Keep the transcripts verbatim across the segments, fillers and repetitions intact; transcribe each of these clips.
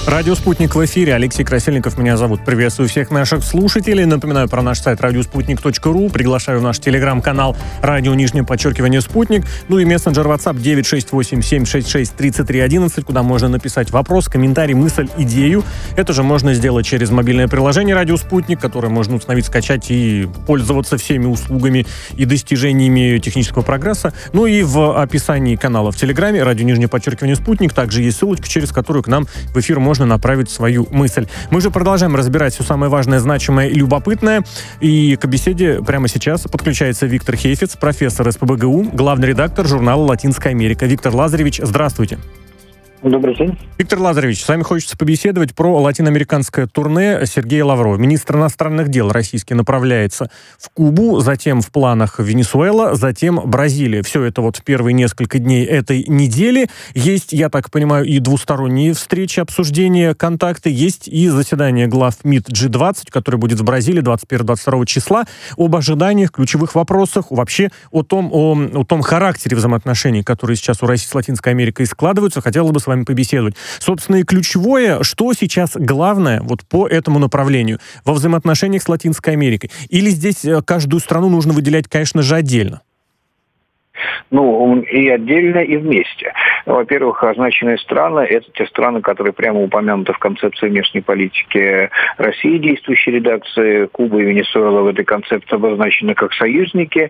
Радио «Спутник» в эфире. Алексей Красильников меня зовут. Приветствую всех наших слушателей. Напоминаю про наш сайт радиоспутник точка ру. Приглашаю в наш телеграм-канал «Радио нижнее подчеркивание Спутник». Ну и мессенджер WhatsApp девять шесть восемь семь шесть шесть тридцать три одиннадцать, куда можно написать вопрос, комментарий, мысль, идею. Это же можно сделать через мобильное приложение «Радио Спутник», которое можно установить, скачать и пользоваться всеми услугами и достижениями технического прогресса. Ну и в описании канала в Телеграме «Радио нижнее подчеркивание Спутник» также есть ссылочка, через которую к нам в эфир можно можно направить свою мысль. Мы же продолжаем разбирать все самое важное, значимое и любопытное. И к беседе прямо сейчас подключается Виктор Хейфиц, профессор эс пэ бэ гэ у, главный редактор журнала «Латинская Америка». Виктор Лазаревич, здравствуйте. Добрый день. Виктор Лазаревич, с вами хочется побеседовать про латиноамериканское турне Сергея Лаврова. Министр иностранных дел российский направляется в Кубу, затем в планах Венесуэла, затем Бразилия. Все это вот в первые несколько дней этой недели. Есть, я так понимаю, и двусторонние встречи, обсуждения, контакты. Есть и заседание глав МИД джи двадцать, которое будет в Бразилии двадцать первого — двадцать второго числа. Об ожиданиях, ключевых вопросах, вообще о том, о, о том характере взаимоотношений, которые сейчас у России с Латинской Америкой складываются. Хотелось бы с вами побеседовать. Собственно, и ключевое, что сейчас главное вот по этому направлению во взаимоотношениях с Латинской Америкой? Или здесь каждую страну нужно выделять, конечно же, отдельно? Ну, и отдельно, и вместе. Во-первых, означенные страны – это те страны, которые прямо упомянуты в концепции внешней политики России, действующей редакции. Куба и Венесуэла в этой концепции обозначены как союзники,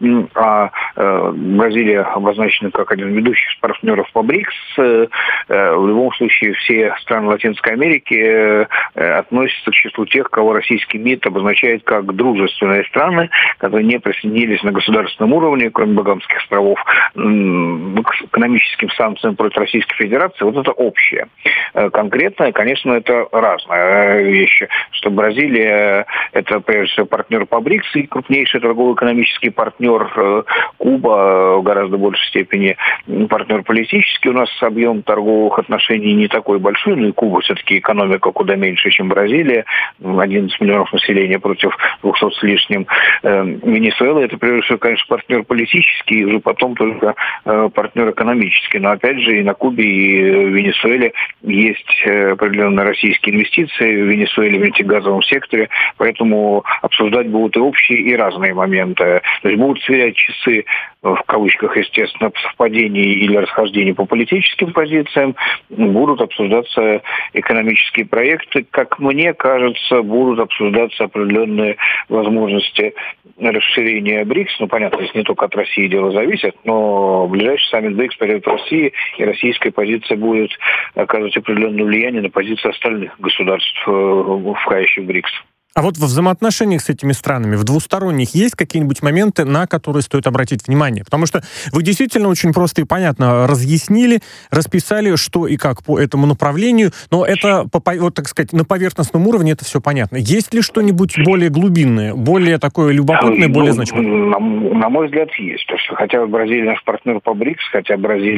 а э, Бразилия обозначена как один из ведущих партнеров по БРИКС. Э, в любом случае, все страны Латинской Америки э, относятся к числу тех, кого российский МИД обозначает как дружественные страны, которые не присоединились на государственном уровне, кроме Багамских островов, к экономическим санкциям против Российской Федерации. Вот это общее. Конкретное, конечно, это разные вещи. Что Бразилия – это, прежде всего, партнер по БРИКС и крупнейший торгово-экономический партнер. Куба в гораздо большей степени партнер политический. У нас объем торговых отношений не такой большой, но и Куба все-таки экономика куда меньше, чем Бразилия. одиннадцать миллионов населения против двухсот с лишним. Венесуэла – это, прежде всего, конечно, партнер политический, и уже потом только партнер экономический. Но опять же и на Кубе, и в Венесуэле есть определенные российские инвестиции в Венесуэле, в нефтегазовом секторе, поэтому обсуждать будут и общие, и разные моменты. То есть будут сверять часы, в кавычках, естественно, совпадений или расхождений по политическим позициям, будут обсуждаться экономические проекты. Как мне кажется, будут обсуждаться определенные возможности расширения БРИКС. Ну, понятно, здесь не только от России дело зависит, но ближайший саммит БРИКС пройдет в России, и российская позиция будет оказывать определенное влияние на позиции остальных государств, входящих в БРИКС. А вот во взаимоотношениях с этими странами, в двусторонних, есть какие-нибудь моменты, на которые стоит обратить внимание? Потому что вы действительно очень просто и понятно разъяснили, расписали, что и как по этому направлению, но это, вот так сказать, на поверхностном уровне это все понятно. Есть ли что-нибудь более глубинное, более такое любопытное, более ну, значимое? На, на мой взгляд, есть. То, что хотя Бразилия наш партнер по БРИКС, хотя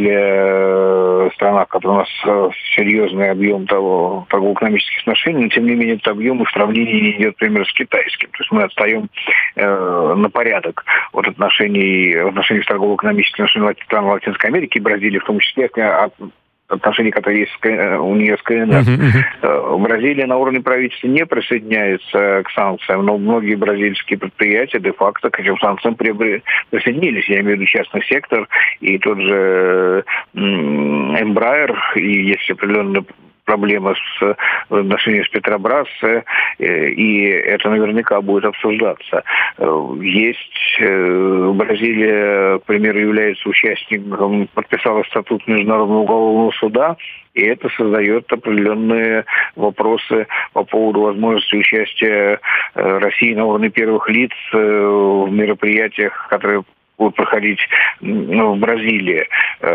Бразилия страна, которая у нас серьезный объем того, торгово-экономических отношений, но тем не менее этот объем в сравнении идет, например, с китайским. То есть мы отстаем э, на порядок от отношений, отношений торгово-экономических отношений стран Латинской Америки и Бразилии, в том числе от отношений, которые есть у нее с КНР. Uh-huh. Бразилия на уровне правительства не присоединяется к санкциям, но многие бразильские предприятия де-факто к этим санкциям присоединились. Я имею в виду частный сектор и тот же Embraer, и есть определенные проблема с отношением с Петробрас, и это наверняка будет обсуждаться. Есть Бразилия, к примеру, является участником, подписала статут Международного уголовного суда, и это создает определенные вопросы по поводу возможности участия России на уровне первых лиц в мероприятиях, которые будут проходить ну, в Бразилии.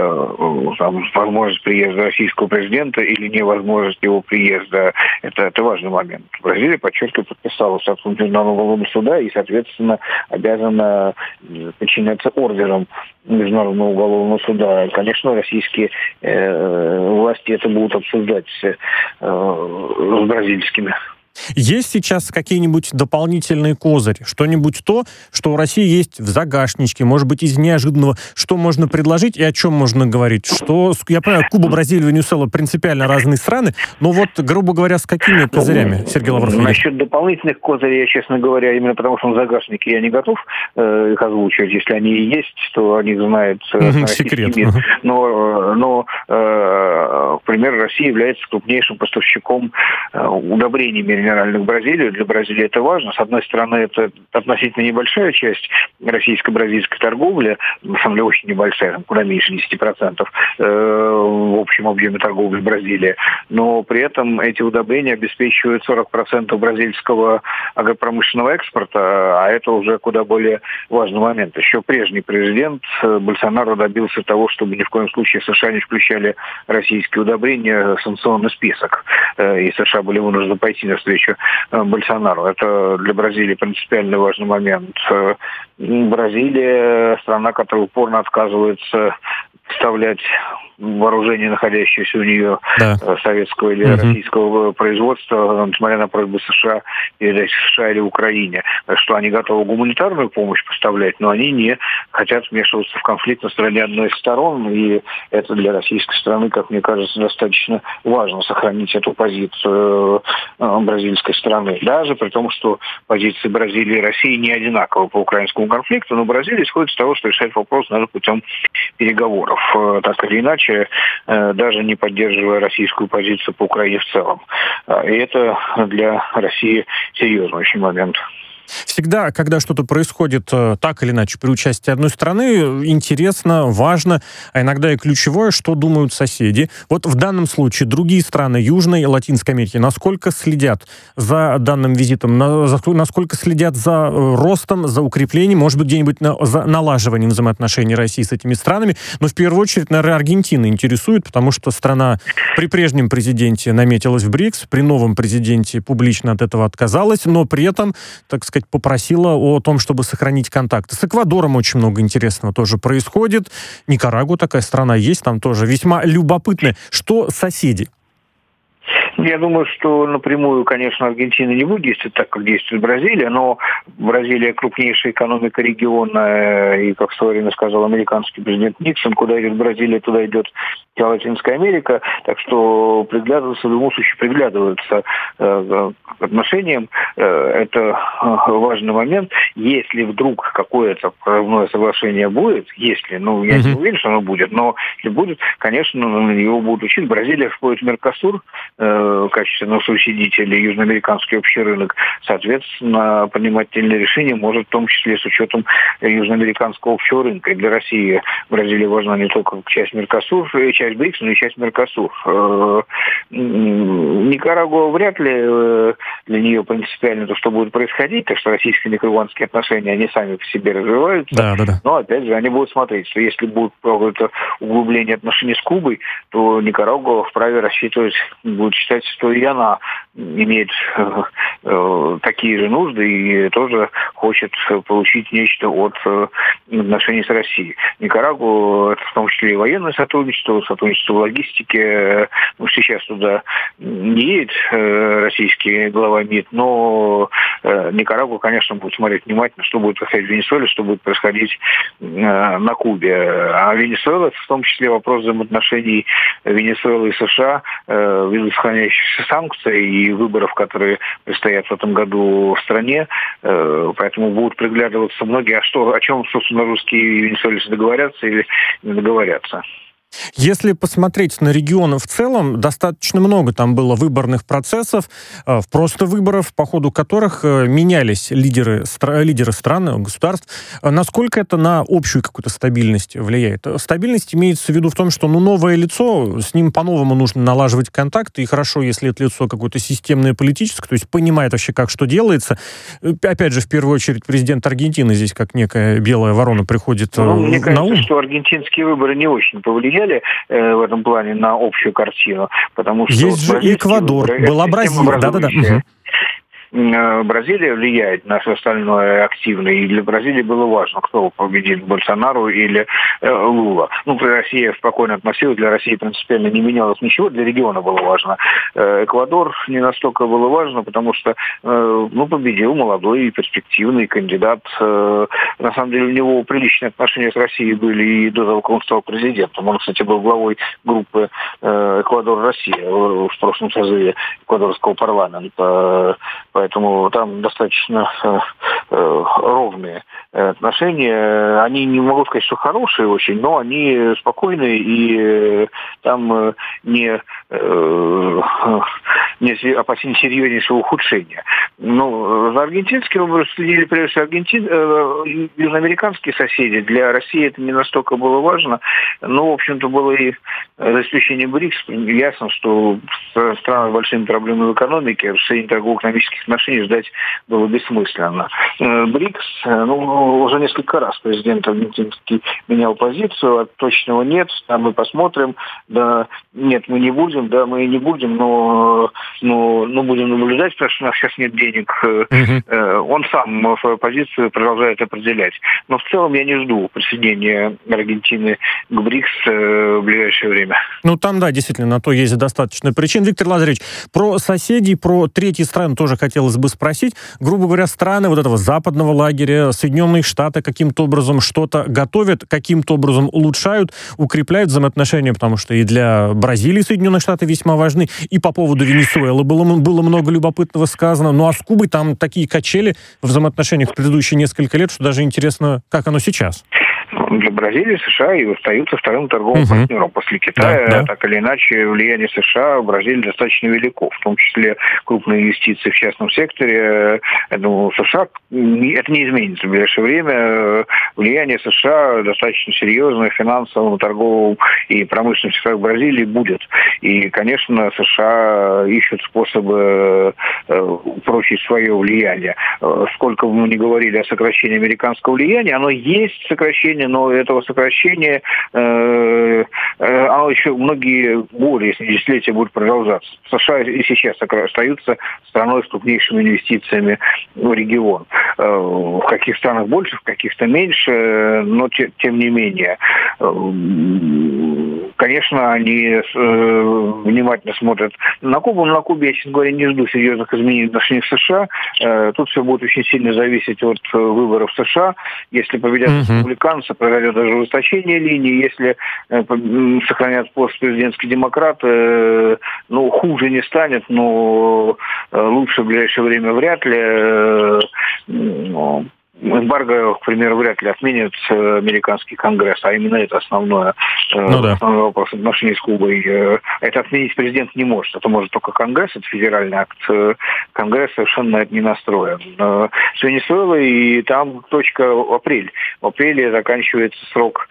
Там, возможность приезда российского президента или невозможность его приезда. Это, это важный момент. Бразилия, подчеркиваю, подписала статут Международного уголовного суда и, соответственно, обязана подчиняться ордерам Международного уголовного суда. Конечно, российские э, власти это будут обсуждать э, с бразильскими. Есть сейчас какие-нибудь дополнительные козыри? Что-нибудь то, что у России есть в загашничке, может быть, из неожиданного, что можно предложить и о чем можно говорить? Что, я понимаю, Куба, Бразилия, Венесуэла принципиально разные страны, но вот, грубо говоря, с какими козырями, Сергей Лавров? Насчет дополнительных козырей, я, честно говоря, именно потому что он в загашнике, я не готов э, их озвучивать. Если они и есть, то они знают э, секрет. мир. Но, но э, к примеру, Россия является крупнейшим поставщиком э, удобрений минеральных в Бразилию. Для Бразилии это важно. С одной стороны, это относительно небольшая часть российско-бразильской торговли, на самом деле очень небольшая, куда меньше десять процентов э, в общем объеме торговли в Бразилии. Но при этом эти удобрения обеспечивают сорок процентов бразильского агропромышленного экспорта, а это уже куда более важный момент. Еще прежний президент Больсонaro добился того, чтобы ни в коем случае США не включали российские удобрения в санкционный список. И США были вынуждены пойти навстречу Больсонару. Это для Бразилии принципиально важный момент. Бразилия – страна, которая упорно отказывается вставлять вооружение, находящееся у нее, да, советского или угу. российского производства, несмотря на просьбы США, передать США или Украине. Что они готовы гуманитарную помощь поставлять, но они не хотят вмешиваться в конфликт на стороне одной из сторон, и это для российской страны, как мне кажется, достаточно важно сохранить эту позицию бразильской страны. Даже при том, что позиции Бразилии и России не одинаковы по украинскому конфликту, но Бразилия исходит из того, что решать вопрос надо путем переговоров. Так или иначе, даже не поддерживая российскую позицию по Украине в целом. И это для России серьезный очень момент. Всегда, когда что-то происходит так или иначе при участии одной страны, интересно, важно, а иногда и ключевое, что думают соседи. Вот в данном случае другие страны Южной и Латинской Америки насколько следят за данным визитом, насколько следят за ростом, за укреплением, может быть, где-нибудь на, за налаживанием взаимоотношений России с этими странами, но в первую очередь, наверное, Аргентина интересует, потому что страна при прежнем президенте наметилась в БРИКС, при новом президенте публично от этого отказалась, но при этом, так сказать, попросила о том, чтобы сохранить контакты. С Эквадором очень много интересного тоже происходит. Никарагуа, такая страна есть, там тоже весьма любопытная. Что соседи? Я думаю, что напрямую, конечно, Аргентина не будет действовать так, как действует Бразилия, но Бразилия крупнейшая экономика региона, и, как в свое время сказал американский президент Никсон, куда идет Бразилия, туда идет вся Латинская Америка, так что приглядываться, в любом случае приглядываются э, к отношениям, э, это важный момент. Если вдруг какое-то прорывное соглашение будет, если, ну, я mm-hmm. не уверен, что оно будет, но если будет, конечно, его будут учить. Бразилия входит в Меркосур, в качестве соучредителя южноамериканский общий рынок, соответственно, принимать отдельные решения может в том числе с учетом южноамериканского общего рынка. И для России Бразилия важна не только как часть Меркосур, часть БРИКС, но и часть Меркосур. Никарагуа вряд ли для нее принципиально то, что будет происходить, так что российско-никарагуанские отношения, они сами по себе развиваются. Да, да, да. Но, опять же, они будут смотреть, что если будет какое-то углубление отношений с Кубой, то Никарагуа вправе рассчитывать, будет считать, что и она имеет э, э, такие же нужды и тоже хочет получить нечто от э, отношений с Россией. Никарагуа — это в том числе и военное сотрудничество, сотрудничество в логистике. Ну, сейчас туда не едет э, российский глава МИД, но э, Никарагуа, конечно, будет смотреть внимательно, что будет происходить в Венесуэле, что будет происходить э, на Кубе. А Венесуэла, в том числе вопрос взаимоотношений Венесуэлы и США, э, ввиду сохраняющихся санкций и выборов, которые предстоят в этом году в стране, э, поэтому будут приглядываться многие, а что, о чем, собственно, русские и венесуэльцы договорятся или не договорятся. Если посмотреть на регион в целом, достаточно много там было выборных процессов, просто выборов, по ходу которых менялись лидеры, лидеры стран, государств. Насколько это на общую какую-то стабильность влияет? Стабильность имеется в виду в том, что ну, новое лицо, с ним по-новому нужно налаживать контакты, и хорошо, если это лицо какое-то системное, политическое, то есть понимает вообще, как что делается. Опять же, в первую очередь, президент Аргентины здесь как некая белая ворона приходит ну, мне на кажется, ум. что аргентинские выборы не очень повлияли э, в этом плане на общую картину, потому что... Есть вот же Эквадор, выборы, была Бразилия, да-да-да. Бразилия влияет на все остальное активно, и для Бразилии было важно, кто победит, Больсонару или Лула. Ну, Россия спокойно относилась, для России принципиально не менялось ничего, для региона было важно. Эквадор не настолько было важно, потому что, ну, победил молодой и перспективный кандидат. На самом деле у него приличные отношения с Россией были и до того, как он стал президентом. Он, кстати, был главой группы Эквадор-Россия в прошлом созыве эквадорского парламента. Поэтому там достаточно ровные отношения. Они, не могу сказать, что хорошие очень, но они спокойные, и там не, не опасения серьезнейшего ухудшения. Ну, за аргентинским выбором следили прежде всего Аргентин, э, южноамериканские соседи. Для России это не настолько было важно. Но, в общем-то, было и за исключением БРИКС ясно, что страны с большими проблемами в экономике, расширение торгово-экономических отношений ждать было бессмысленно. БРИКС, ну, уже несколько раз президент аргентинский менял позицию, а точного нет, а мы посмотрим, да, нет, мы не будем, да, мы не будем, но, но, но будем наблюдать, потому что у нас сейчас нет денег. Uh-huh. Он сам свою позицию продолжает определять. Но в целом я не жду присоединения Аргентины к БРИКС в ближайшее время. Ну, там, да, действительно, на то есть достаточно причин. Виктор Лазаревич, про соседей, про третьи страны тоже хотелось бы спросить. Грубо говоря, страны вот этого западного лагеря, Соединенные Штаты каким-то образом что-то готовят, каким-то образом улучшают, укрепляют взаимоотношения, потому что и для Бразилии Соединенные Штаты весьма важны, и по поводу Венесуэлы было, было много любопытного сказано. Ну, а с Кубой там такие качели в взаимоотношениях в предыдущие несколько лет, что даже интересно, как оно сейчас. Для Бразилии США и остаются вторым торговым uh-huh. партнером после Китая. Да, да. Так или иначе, влияние США в Бразилии достаточно велико, в том числе крупные инвестиции в частном секторе. Я думаю, США это не изменится в ближайшее время. Влияние США достаточно серьезное в финансовом, торговом и промышленном секторах Бразилии будет. И, конечно, США ищут способы упрочить свое влияние. Сколько бы мы ни говорили о сокращении американского влияния, оно есть сокращение, но этого сокращения э, э, оно еще многие годы, если не десятилетия, будет продолжаться. США и сейчас остаются страной с крупнейшими инвестициями в регион. Э, в каких странах больше, в каких-то меньше, но те, тем не менее. Э, конечно, они э, внимательно смотрят на Кубу, но на Кубе, я, честно говоря, не жду серьезных изменений в отношениях с США. Э, тут все будет очень сильно зависеть от выборов в США. Если победят uh-huh. республиканцы, произойдет даже ужесточение линии. Если э, сохранят пост президентские демократы, э, ну, хуже не станет, но э, лучше в ближайшее время вряд ли. Э, э, Эмбарго, к примеру, вряд ли отменит американский конгресс, а именно это основное, ну, да. основной вопрос отношений с Кубой. Это отменить президент не может. Это может только конгресс, это федеральный акт. Конгресс совершенно на это не настроен. С Венесуэлой, и там точка апрель. В апреле заканчивается срок,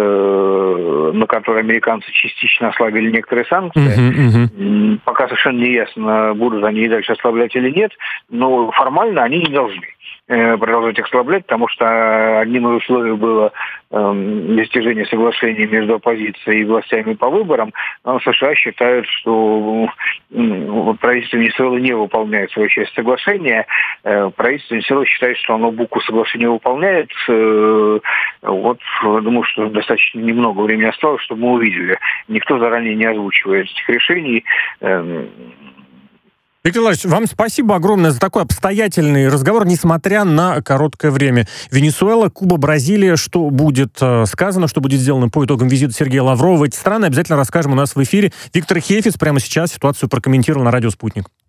на который американцы частично ослабили некоторые санкции. Uh-huh, uh-huh. Пока совершенно не ясно, будут они и дальше ослаблять или нет, но формально они не должны продолжать их ослаблять, потому что одним из условий было э, достижение соглашения между оппозицией и властями по выборам. Но США считают, что э, правительство Венесуэлы не выполняет свою часть соглашения. Э, правительство Венесуэлы считает, что оно букву соглашения выполняет. Э, вот, думаю, что достаточно немного времени осталось, чтобы мы увидели. Никто заранее не озвучивает этих решений. Э, Виктор Владимирович, вам спасибо огромное за такой обстоятельный разговор, несмотря на короткое время. Венесуэла, Куба, Бразилия, что будет э, сказано, что будет сделано по итогам визита Сергея Лаврова в эти страны, обязательно расскажем у нас в эфире. Виктор Хейфиц прямо сейчас ситуацию прокомментировал на радио «Спутник».